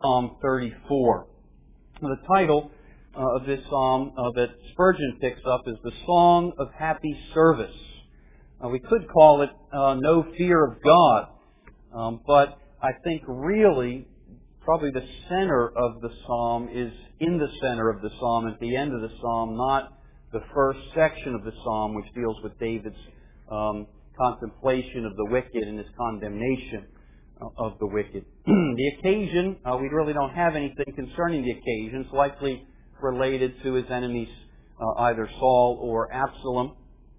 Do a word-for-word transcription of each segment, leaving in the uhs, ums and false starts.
Psalm thirty-four. Now, the title uh, of this psalm uh, that Spurgeon picks up is the Song of Happy Service. Uh, we could call it uh, No Fear of God, um, but I think really probably the center of the psalm is in the center of the psalm, at the end of the psalm, not the first section of the psalm, which deals with David's um, contemplation of the wicked and his condemnation of the wicked. The occasion, uh, we really don't have anything concerning the occasion. It's likely related to his enemies, uh, either Saul or Absalom.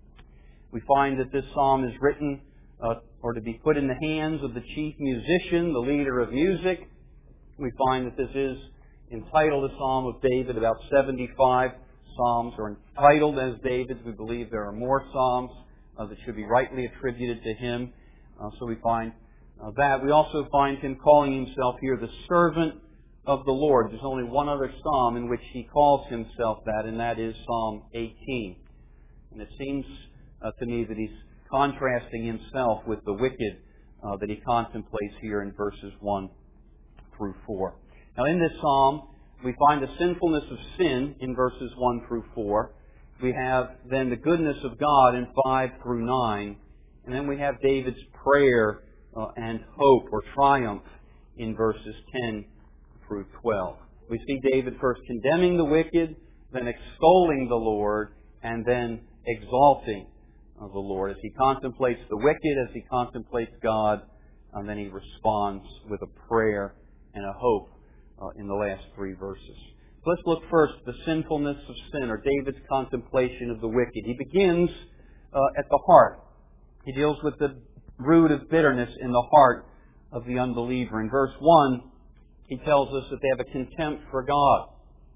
We find that this psalm is written uh, or to be put in the hands of the chief musician, the leader of music. We find that this is entitled a Psalm of David. About seventy-five psalms are entitled as David's. We believe there are more psalms uh, that should be rightly attributed to him. Uh, so we find uh, that. We also find him calling himself here the servant of the Lord. There's only one other psalm in which he calls himself that, and that is Psalm eighteen. And it seems uh, to me that he's contrasting himself with the wicked uh, that he contemplates here in verses one through four. Now, in this psalm, we find the sinfulness of sin in verses one through four. We have then the goodness of God in five through nine. And then we have David's prayer uh, and hope or triumph in verses ten through twelve. We see David first condemning the wicked, then extolling the Lord, and then exalting uh, the Lord. As he contemplates the wicked, as he contemplates God, and then he responds with a prayer and a hope uh, in the last three verses. So let's look first at the sinfulness of sin, or David's contemplation of the wicked. He begins uh, at the heart. He deals with the root of bitterness in the heart of the unbeliever. In verse one, he tells us that they have a contempt for God.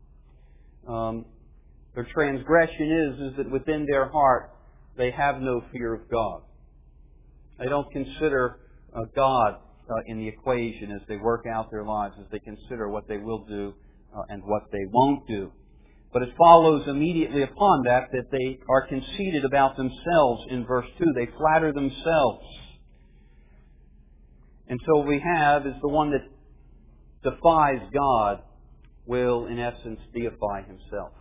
Um, their transgression is, is that within their heart they have no fear of God. They don't consider uh, God uh, in the equation as they work out their lives, as they consider what they will do uh, and what they won't do. But it follows immediately upon that that they are conceited about themselves in verse two. They flatter themselves. And so what we have is the one that defies God will, in essence, deify himself.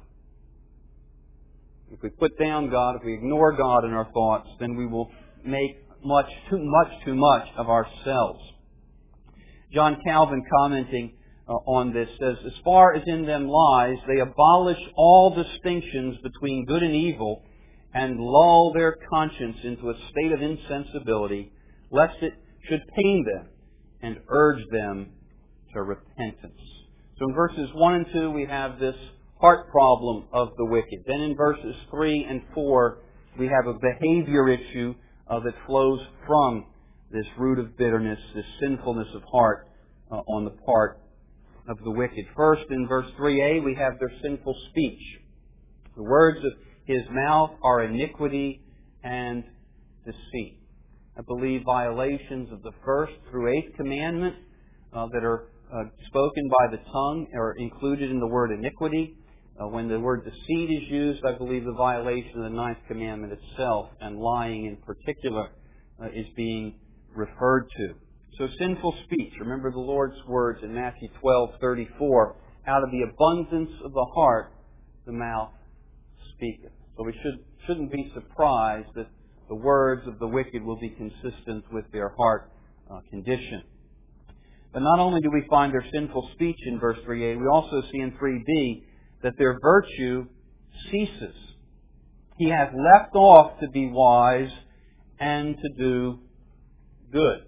If we put down God, if we ignore God in our thoughts, then we will make much, too much, too much of ourselves. John Calvin, commenting uh, on this, says, as far as in them lies, they abolish all distinctions between good and evil and lull their conscience into a state of insensibility, lest it should pain them and urge them to repentance. So in verses one and two, we have this heart problem of the wicked. Then in verses three and four, we have a behavior issue uh, that flows from this root of bitterness, this sinfulness of heart uh, on the part of the wicked. First, in verse three a, we have their sinful speech. The words of his mouth are iniquity and deceit. I believe violations of the first through eighth commandment uh, that are uh, spoken by the tongue are included in the word iniquity. Uh, when the word deceit is used, I believe the violation of the ninth commandment itself, and lying in particular, uh, is being referred to. So sinful speech. Remember the Lord's words in Matthew twelve thirty-four, out of the abundance of the heart, the mouth speaketh. So we should, shouldn't be surprised that the words of the wicked will be consistent with their heart uh, condition. But not only do we find their sinful speech in verse three a, we also see in three b that their virtue ceases. He has left off to be wise and to do good.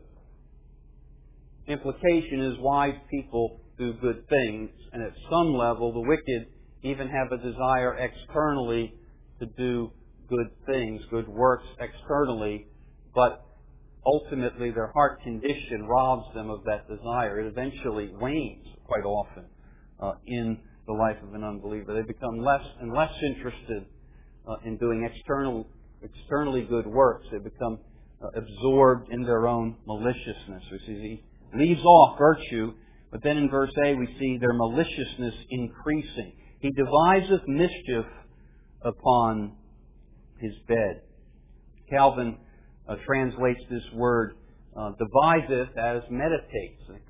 Implication is wise people do good things, and at some level the wicked even have a desire externally to do good things, good works externally, but ultimately their heart condition robs them of that desire. It eventually wanes quite often uh, in the life of an unbeliever. They become less and less interested uh, in doing external, externally good works. They become uh, absorbed in their own maliciousness. We see he leaves off virtue, but then in verse A we see their maliciousness increasing. He deviseth mischief upon his bed. Calvin uh, translates this word uh, deviseth as meditates. It could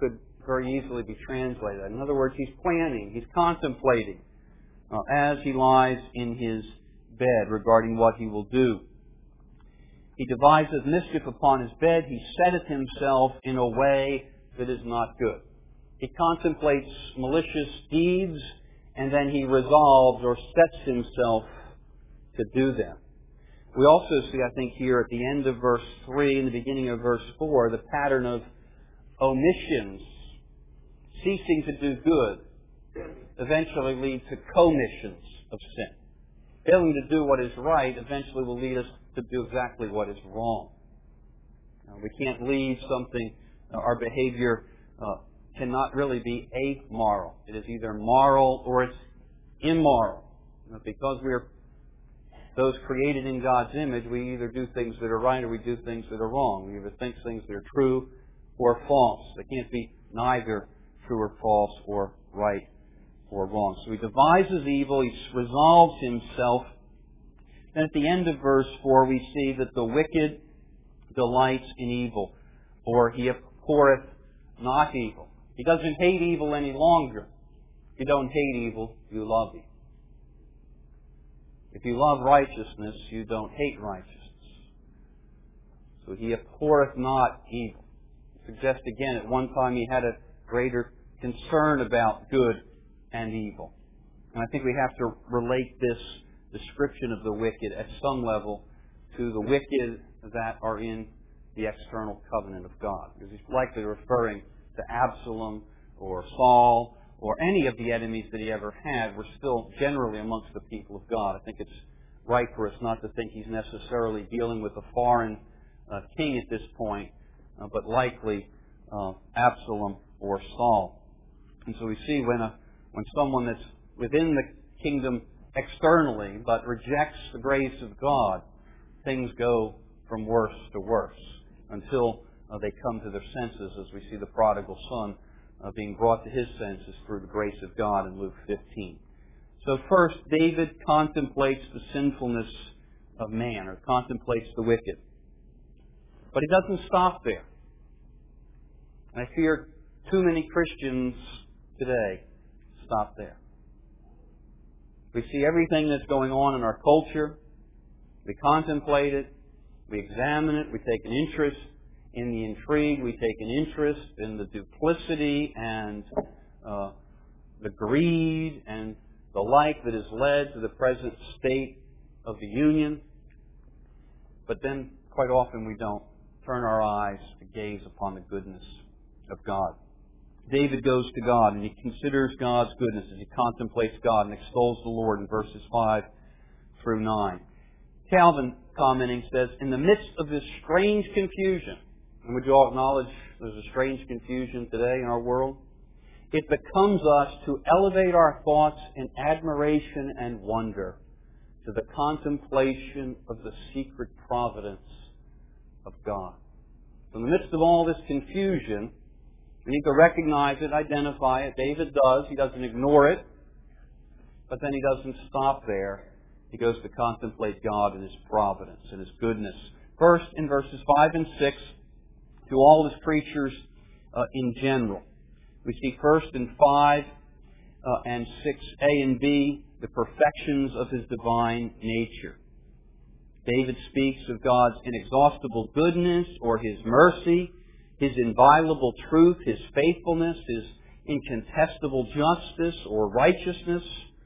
very easily be translated. In other words, he's planning, he's contemplating uh, as he lies in his bed regarding what he will do. He deviseth mischief upon his bed. He setteth himself in a way that is not good. He contemplates malicious deeds, and then he resolves or sets himself to do them. We also see, I think, here at the end of verse three and the beginning of verse four, the pattern of omissions, ceasing to do good, eventually lead to commissions of sin. Failing to do what is right eventually will lead us to do exactly what is wrong. Now, we can't leave something, uh, our behavior uh, cannot really be amoral. It is either moral or it's immoral. You know, because we are those created in God's image, we either do things that are right or we do things that are wrong. We either think things that are true or false. They can't be neither true or false or right or wrong. So he devises evil, he resolves himself. And at the end of verse four, we see that the wicked delights in evil, or he abhorreth not evil. He doesn't hate evil any longer. If you don't hate evil, you love evil. If you love righteousness, you don't hate righteousness. So he abhorreth not evil. I suggest again, at one time he had a greater concern about good and evil. And I think we have to relate this description of the wicked at some level to the wicked that are in the external covenant of God. Because he's likely referring to Absalom or Saul or any of the enemies that he ever had were still generally amongst the people of God. I think it's right for us not to think he's necessarily dealing with a foreign uh, king at this point, uh, but likely uh, Absalom or Saul. And so we see when a, when someone that's within the kingdom externally but rejects the grace of God, things go from worse to worse until uh, they come to their senses, as we see the prodigal son Uh, being brought to his senses through the grace of God in Luke fifteen. So first, David contemplates the sinfulness of man, or contemplates the wicked. But he doesn't stop there. And I fear too many Christians today stop there. We see everything that's going on in our culture. We contemplate it. We examine it. We take an interest in the intrigue. We take an interest in the duplicity and uh, the greed and the like that has led to the present state of the Union. But then, quite often, we don't turn our eyes to gaze upon the goodness of God. David goes to God and he considers God's goodness as he contemplates God and extols the Lord in verses five through nine. Calvin, commenting, says, in the midst of this strange confusion, and would you all acknowledge there's a strange confusion today in our world? It becomes us to elevate our thoughts in admiration and wonder to the contemplation of the secret providence of God. In the midst of all this confusion, we need to recognize it, identify it. David does. He doesn't ignore it. But then he doesn't stop there. He goes to contemplate God and His providence and His goodness. First, in verses five and six, to all His creatures uh, in general. We see first in five uh, and six A and B, the perfections of His divine nature. David speaks of God's inexhaustible goodness or His mercy, His inviolable truth, His faithfulness, His incontestable justice or righteousness,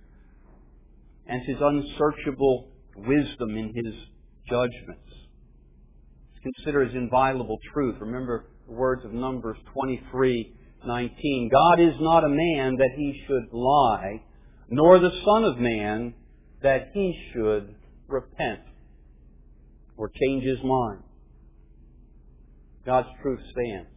and His unsearchable wisdom in His judgments. Consider His inviolable truth. Remember the words of Numbers twenty-three nineteen. God is not a man that He should lie, nor the Son of Man that He should repent or change His mind. God's truth stands.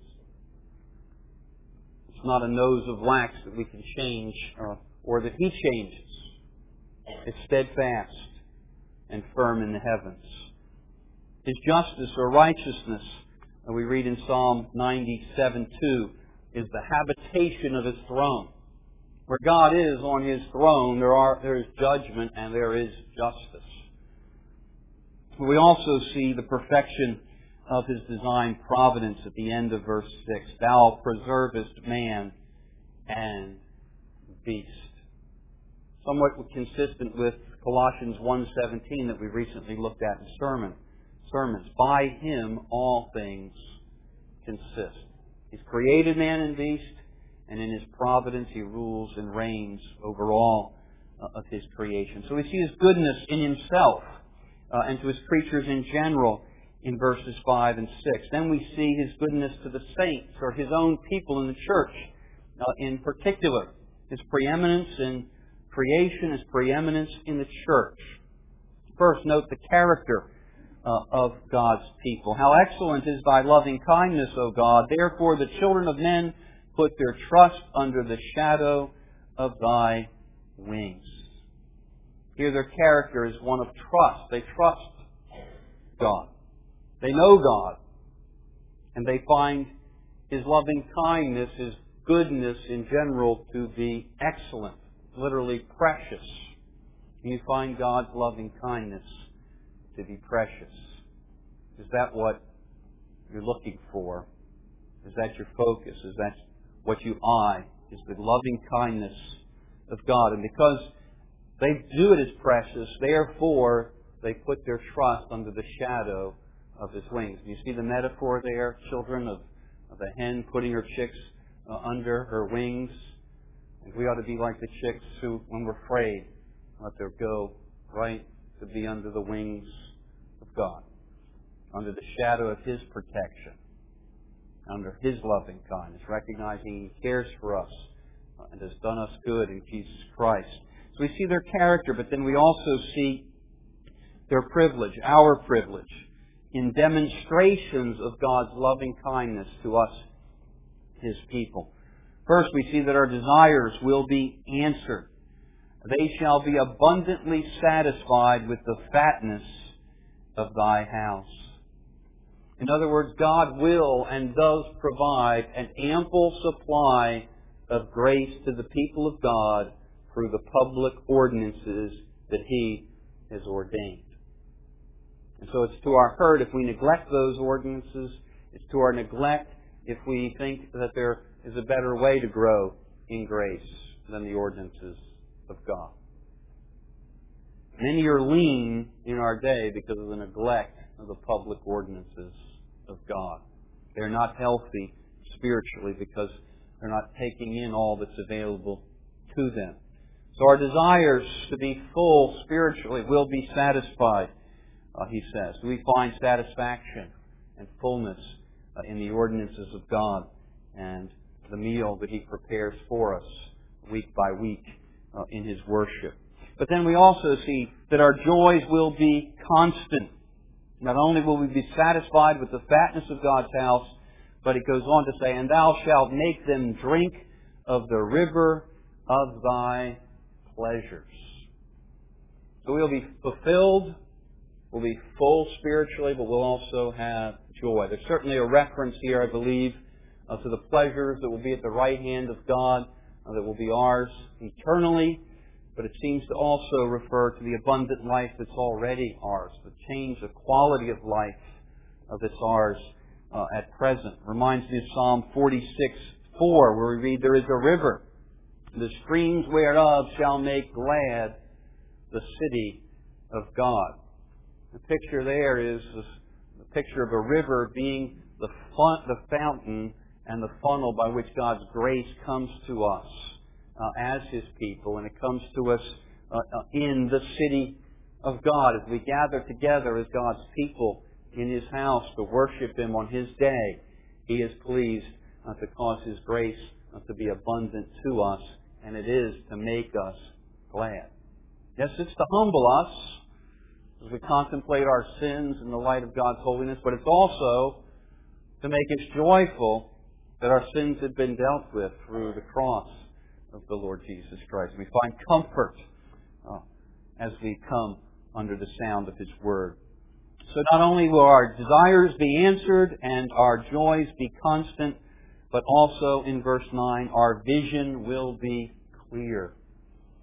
It's not a nose of wax that we can change uh, or that He changes. It's steadfast and firm in the heavens. His justice or righteousness, and we read in Psalm ninety-seven two, is the habitation of His throne. Where God is on His throne, there are there is judgment and there is justice. We also see the perfection of His design providence at the end of verse six. Thou preservest man and beast. Somewhat consistent with Colossians one seventeen that we recently looked at in sermon, sermons. By Him all things consist. He's created man and beast, and in His providence He rules and reigns over all uh, of His creation. So we see His goodness in Himself uh, and to His creatures in general in verses five and six. Then we see His goodness to the saints, or His own people in the church uh, in particular. His preeminence in creation, His preeminence in the church. First, note the character uh, of God's people. How excellent is Thy loving kindness, O God! Therefore the children of men put their trust under the shadow of Thy wings. Here their character is one of trust. They trust God. They know God. And they find His loving kindness, His goodness in general to be excellent, literally precious. And you find God's loving kindness to be precious. Is that what you're looking for? Is that your focus? Is that what you eye? Is the loving kindness of God? And because they do it as precious, therefore they put their trust under the shadow of His wings. Do you see the metaphor there, children, of, of a hen putting her chicks uh, under her wings? And we ought to be like the chicks who, when we're afraid, let them go right to be under the wings of God, under the shadow of His protection, under His loving kindness, recognizing He cares for us uh, and has done us good in Jesus Christ. So we see their character, but then we also see their privilege, our privilege, in demonstrations of God's loving kindness to us, His people. First, we see that our desires will be answered. They shall be abundantly satisfied with the fatness of Thy house. In other words, God will and does provide an ample supply of grace to the people of God through the public ordinances that He has ordained. And so it's to our hurt if we neglect those ordinances. It's to our neglect if we think that there is a better way to grow in grace than the ordinances of God. Many are lean in our day because of the neglect of the public ordinances of God. They're not healthy spiritually because they're not taking in all that's available to them. So our desires to be full spiritually will be satisfied, uh, he says. We find satisfaction and fullness uh, in the ordinances of God and the meal that He prepares for us week by week uh, in His worship. But then we also see that our joys will be constant. Not only will we be satisfied with the fatness of God's house, but it goes on to say, and Thou shalt make them drink of the river of Thy pleasures. So we'll be fulfilled, we'll be full spiritually, but we'll also have joy. There's certainly a reference here, I believe, uh, to the pleasures that will be at the right hand of God, uh, that will be ours eternally. But it seems to also refer to the abundant life that's already ours, the change, the quality of life uh, that's ours uh, at present. Reminds me of Psalm forty-six four, where we read, there is a river, the streams whereof shall make glad the city of God. The picture there is the picture of a river being the, fun, the fountain and the funnel by which God's grace comes to us uh, as His people, and it comes to us uh, uh, in the city of God as we gather together as God's people in His house to worship Him on His day. He is pleased uh, to cause His grace uh, to be abundant to us, and it is to make us glad. Yes, it's to humble us as we contemplate our sins in the light of God's holiness, but it's also to make us joyful that our sins have been dealt with through the cross of the Lord Jesus Christ. We find comfort uh, as we come under the sound of His Word. So not only will our desires be answered and our joys be constant, but also in verse nine, our vision will be clear.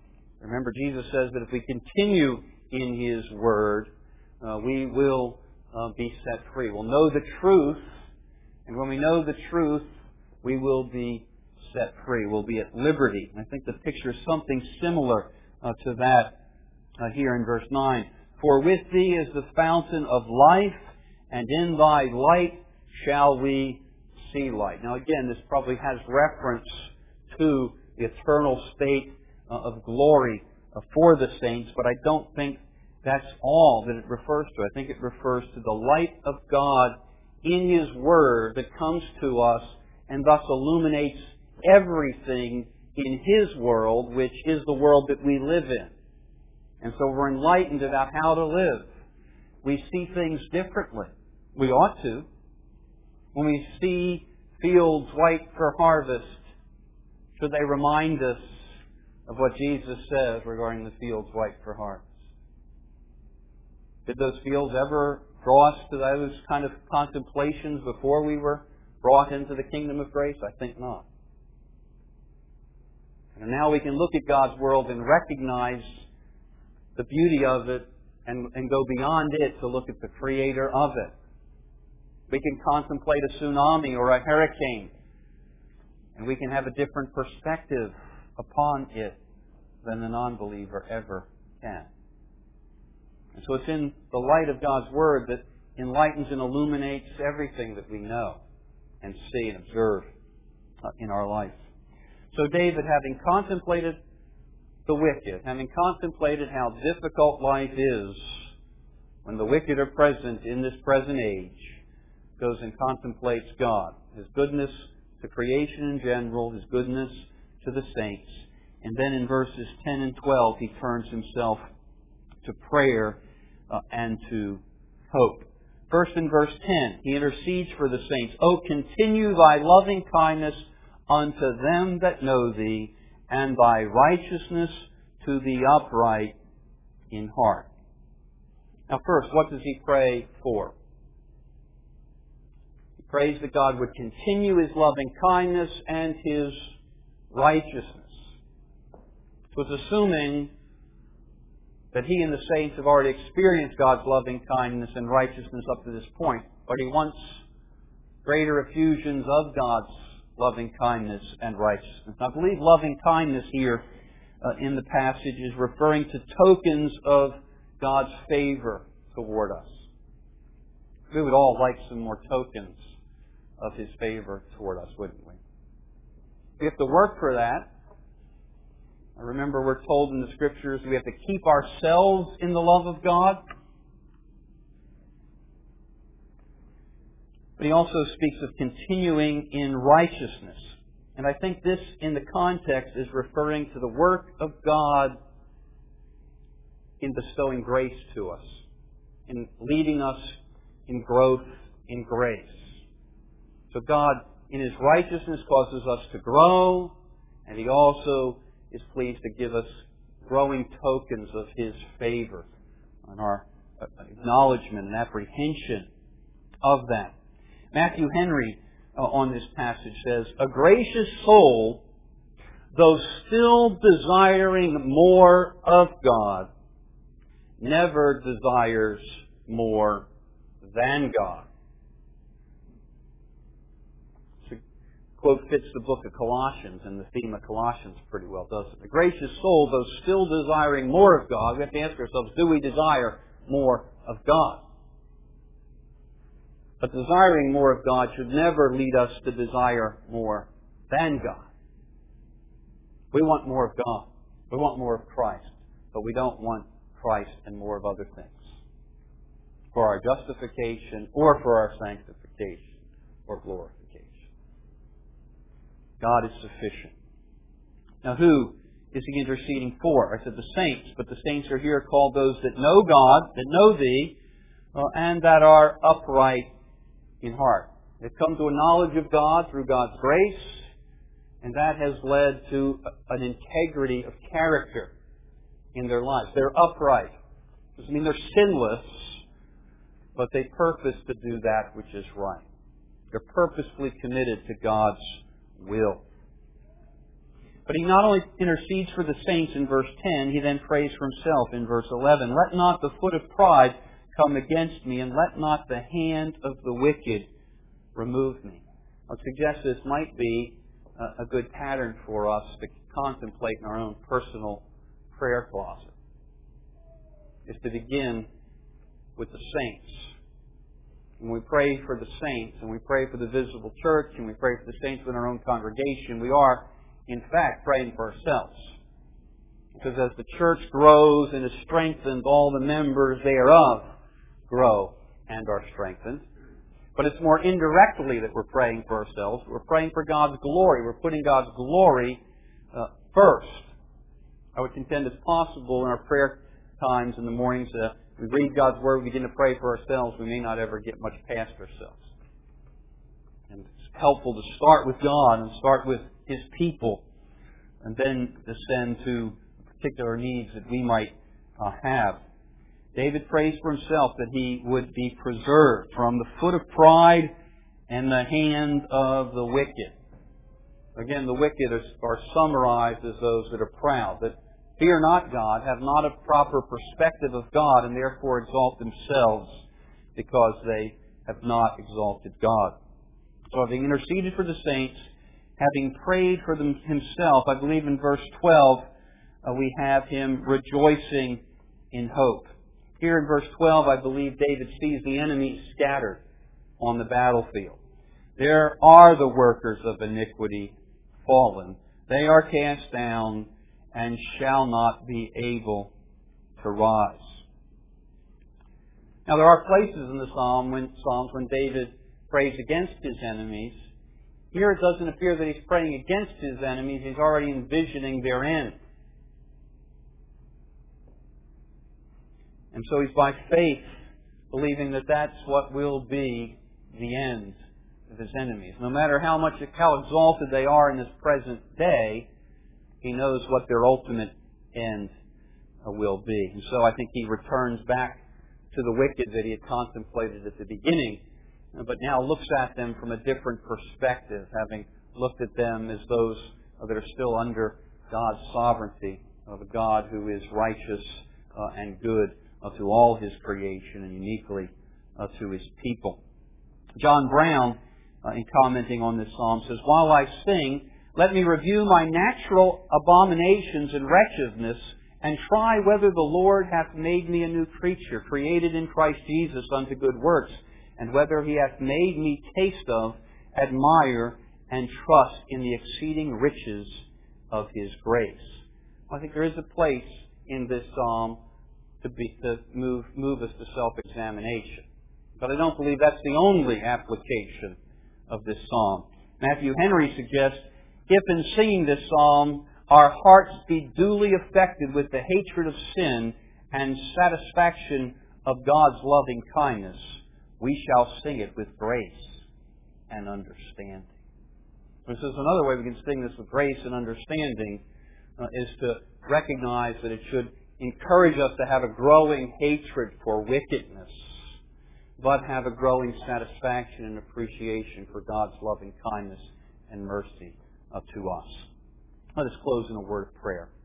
Remember, Jesus says that if we continue in His Word, uh, we will uh, be set free. We'll know the truth, and when we know the truth, we will be set free. We'll be at liberty. And I think the picture is something similar uh, to that uh, here in verse nine. For with thee is the fountain of life, and in thy light shall we see light. Now again, this probably has reference to the eternal state uh, of glory uh, for the saints, but I don't think that's all that it refers to. I think it refers to the light of God in His Word that comes to us and thus illuminates everything in His world, which is the world that we live in. And so we're enlightened about how to live. We see things differently. We ought to. When we see fields white for harvest, should they remind us of what Jesus says regarding the fields white for harvest? Did those fields ever draw us to those kind of contemplations before we were brought into the kingdom of grace? I think not. And now we can look at God's world and recognize the beauty of it and, and go beyond it to look at the Creator of it. We can contemplate a tsunami or a hurricane, and we can have a different perspective upon it than the non-believer ever can. And so it's in the light of God's Word that enlightens and illuminates everything that we know and see and observe uh, in our life. So David, having contemplated the wicked, having contemplated how difficult life is when the wicked are present in this present age, goes and contemplates God, His goodness to creation in general, His goodness to the saints. And then in verses ten and twelve, he turns himself to prayer uh, and to hope. First in verse ten, he intercedes for the saints. "O continue thy loving kindness unto them that know thee, and thy righteousness to the upright in heart." Now first, what does he pray for? He prays that God would continue His loving kindness and His righteousness. So it's assuming that he and the saints have already experienced God's loving kindness and righteousness up to this point, but he wants greater effusions of God's loving kindness and righteousness. I believe loving kindness here uh, in the passage is referring to tokens of God's favor toward us. We would all like some more tokens of His favor toward us, wouldn't we? We have to work for that. I remember we're told in the Scriptures we have to keep ourselves in the love of God. But he also speaks of continuing in righteousness. And I think this, in the context, is referring to the work of God in bestowing grace to us, in leading us in growth in grace. So God, in His righteousness, causes us to grow, and He also is pleased to give us growing tokens of His favor and our acknowledgement and apprehension of that. Matthew Henry uh, on this passage says, "A gracious soul, though still desiring more of God, never desires more than God." This quote fits the book of Colossians, and the theme of Colossians pretty well, doesn't it? A gracious soul, though still desiring more of God, we have to ask ourselves, do we desire more of God? But desiring more of God should never lead us to desire more than God. We want more of God. We want more of Christ. But we don't want Christ and more of other things for our justification or for our sanctification or glorification. God is sufficient. Now who is He interceding for? I said the saints, but the saints are here called those that know God, that know Thee, uh, and that are upright in heart. They've come to a knowledge of God through God's grace, and that has led to an integrity of character in their lives. They're upright. Doesn't mean they're sinless, but they purpose to do that which is right. They're purposefully committed to God's will. But he not only intercedes for the saints in verse ten, he then prays for himself in verse eleven. "Let not the foot of pride come against me, and let not the hand of the wicked remove me. I would suggest this might be a good pattern for us to contemplate in our own personal prayer closet, is to begin with the saints. When we pray for the saints, and we pray for the visible church, and we pray for the saints within our own congregation, we are, in fact, praying for ourselves. Because as the church grows and is strengthened, all the members thereof grow and are strengthened. But it's more indirectly that we're praying for ourselves. We're praying for God's glory. We're putting God's glory uh, first. I would contend it's possible in our prayer times in the mornings that uh, we read God's Word, we begin to pray for ourselves, we may not ever get much past ourselves. And it's helpful to start with God and start with His people, and then descend to particular needs that we might uh, have. David prays for himself that he would be preserved from the foot of pride and the hand of the wicked. Again, the wicked are summarized as those that are proud, that fear not God, have not a proper perspective of God, and therefore exalt themselves because they have not exalted God. So having interceded for the saints, having prayed for them himself, I believe in verse twelve, uh, we have him rejoicing in hope. Here in verse twelve, I believe David sees the enemy scattered on the battlefield. There are the workers of iniquity fallen. They are cast down and shall not be able to rise. Now, there are places in the Psalm when, Psalms when David prays against his enemies. Here it doesn't appear that he's praying against his enemies. He's already envisioning their end. And so he's by faith believing that that's what will be the end of his enemies. No matter how much, how exalted they are in this present day, he knows what their ultimate end will be. And so I think he returns back to the wicked that he had contemplated at the beginning, but now looks at them from a different perspective, having looked at them as those that are still under God's sovereignty, of a God who is righteous uh, and good uh, to all His creation and uniquely uh, to His people. John Brown, uh, in commenting on this psalm, says, "While I sing, let me review my natural abominations and wretchedness, and try whether the Lord hath made me a new creature, created in Christ Jesus unto good works, and whether He hath made me taste of, admire, and trust in the exceeding riches of His grace." I think there is a place in this psalm to, be, to move, move us to self-examination. But I don't believe that's the only application of this psalm. Matthew Henry suggests, if in singing this psalm our hearts be duly affected with the hatred of sin and satisfaction of God's loving kindness, we shall sing it with grace and understanding. This is another way we can sing this with grace and understanding, uh, is to recognize that it should encourage us to have a growing hatred for wickedness, but have a growing satisfaction and appreciation for God's loving kindness and mercy uh, to us. Let us close in a word of prayer.